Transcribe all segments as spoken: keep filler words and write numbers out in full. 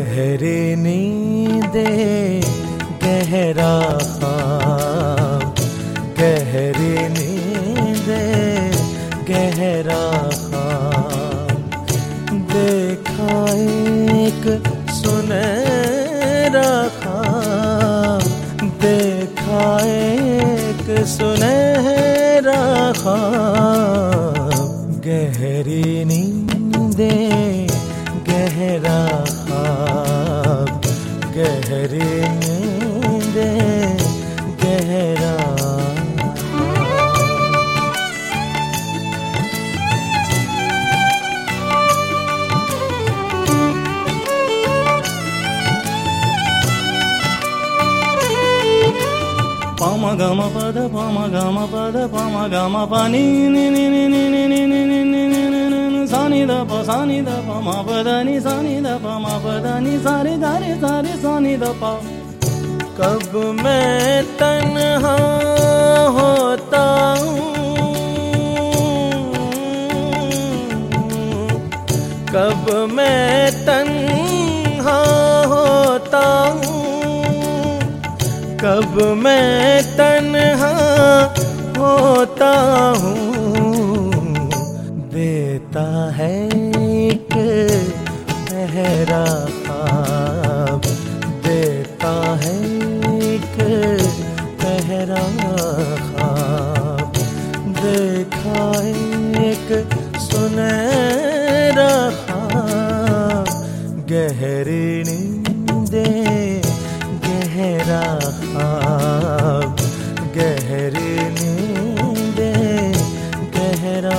गहरी नींदे गहरा ख्वाब, गहरी नींदे गहरा ख्वाब, देखा एक सुनहरा ख्वाब, देखा एक सुनहरा ख्वाब, गहरी नींदे गहरा ख्वाब, गहरी नींदे गहरा Pama gama pada pama gama pada pama gama pa ni ni ni ni ni ni ni ni ni ni ni ni ni sa ni da pa sa ni da pa ma pa da ni sa ni da pa ma pa da ni sa re ga re sa re sa ni da pa. कब मैं तन्हा होता हूँ, कब मैं तन्हा होता हूँ, कब मैं तन्हा होता हूँ, देता है एक पहरा ख्वाब, देता है एक पहरा ख्वाब, देखा एक सुनहरा ख्वाब, गहरी नींदे गहरा ख्वाब, गहरी नींदे गहरा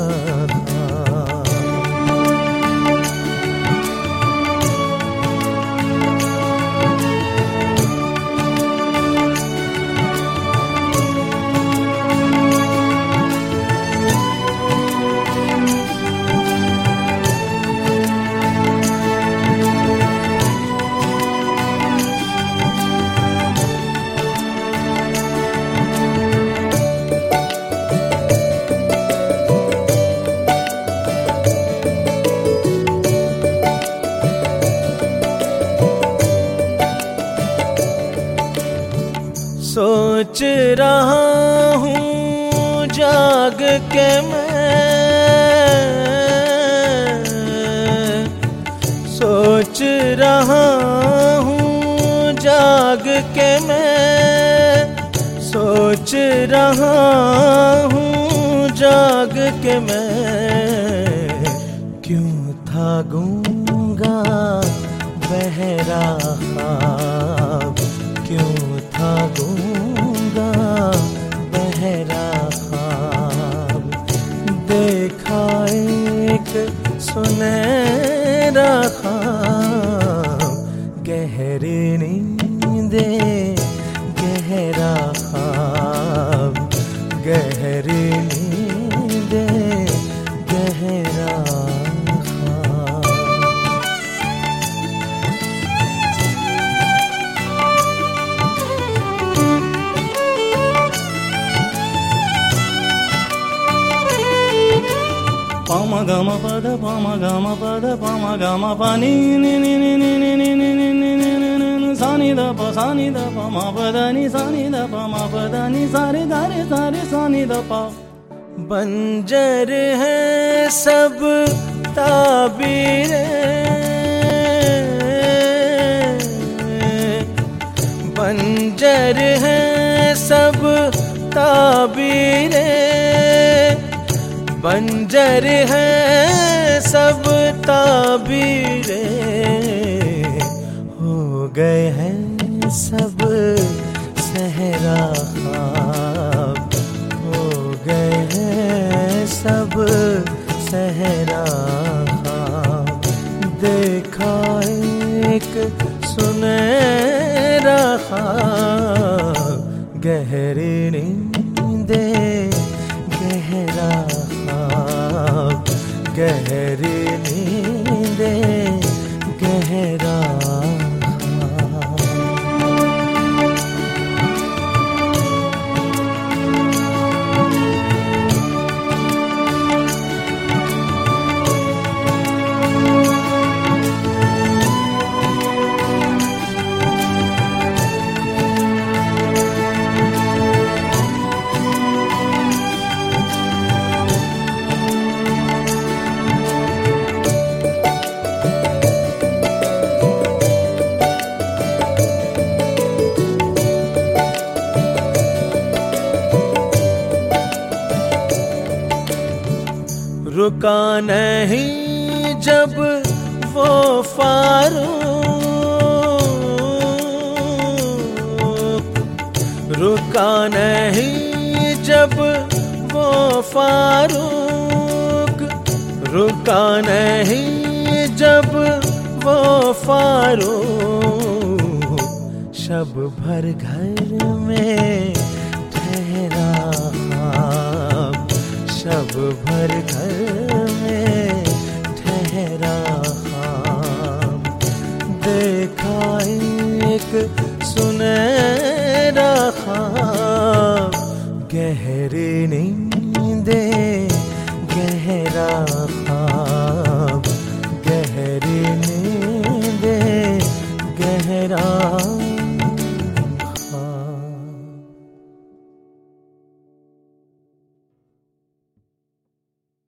सोच रहा हूँ जाग के मैं, सोच रहा हूँ जाग के मैं, सोच रहा हूँ जाग के मैं, क्यों था गूंगा बहरा ख्वाब, क्यों था गूंगा बहरा ख्वाब, देखा एक सुनहरा ख्वाब, गहरी नींदे गहरा ख्वाब, गहरी नींदे गहरा ख्वाब। Pama gama pada pama gama pada pama gama pa ni ni ni ni ni ni ni ni ni ni ni ni ni sa ni da pa sa ni da pa ma pa da ni sa ni da pa ma pa da ni sa re ga re sa re sa ni da pa. बंजर है सब ताबीरें, बंजर है सब ताबीरें, बंजर है सब ताबीरें, हो गए हैं सब सहरा ख्वाब, हो गए हैं सब सहरा ख्वाब, देखा एक सुनहरा ख्वाब, गहरी नींदे गहरा ख्वाब, गहरी नींदे गहरा ख्वाब। रुका नहीं जब वो फारूक, रुका नहीं जब वो फारूक, रुका नहीं जब वो फारूक। शब भर घर में ठहरा ख्वाब, शब भर घर में ठहरा ख्वाब। देखा एक सुनहरा ख्वाब, गहरी नींद